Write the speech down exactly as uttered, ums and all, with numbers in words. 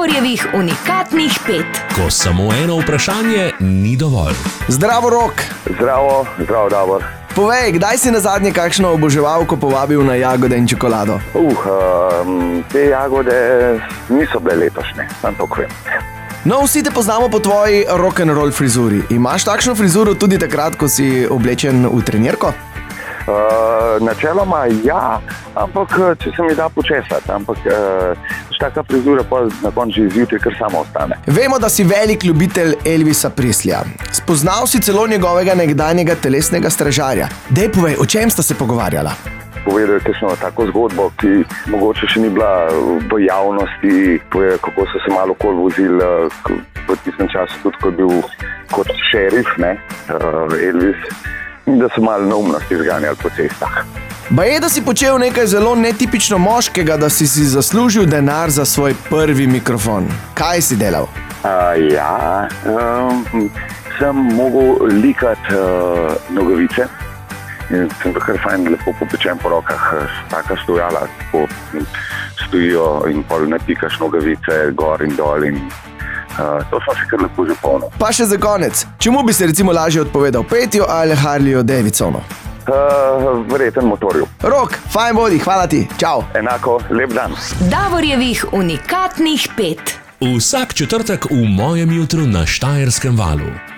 Davorjevih unikatnih pet. Ko samo eno vprašanje ni dovolj. Zdravo, Rok. Zdravo, zdravo, Davor. Povej, kdaj si nazadnje kakšno oboževalko povabil na jagode in čokolado? Uh, um, te jagode niso bile letošnje, sam to vem. No, vsi te poznamo po tvoji rock'n'roll frizuri. Imaš takšno frizuro tudi takrat, ko si oblečen v trenirko? Uh, načeloma ja, ampak če se mi da počesati, ampak uh, taka frizura pa na koncu zjutraj kar samo ostane. Vemo, da si velik ljubitelj Elvisa Presleya. Spoznal si celo njegovega nekdanjega telesnega stražarja. Dej povej, o čem sta se pogovarjala? Povedal je kakšno tako zgodbo, ki mogoče še ni bila v javnosti, povedal, kako so se malo okoli vozili v tistem času, tudi ko je bil kot šerif, ne, uh, Elvis, in da so malo neumnosti zganjali po cestah. Baje, da si počel nekaj zelo netipično moškega, da si si zaslužil denar za svoj prvi mikrofon. Kaj si delal? Uh, ja, um, sem mogel likati uh, nogavice. In sem to kar fajn lepo popečen po rokah, taka stojala, tako stojijo in pol napikaš nogavice gor in dol in uh, to sem se kar lepo zapolnil. Pa še za konec, čemu bi se recimo lažje odpovedal, petju ali Harleyju Davidsonu? Uh, verjeten motorju. Rok, fajn bodi, hvala ti, čau. Enako, lep dan. Davorjevih unikatnih pet. Vsak četrtek v mojem jutru na Štajerskem valu.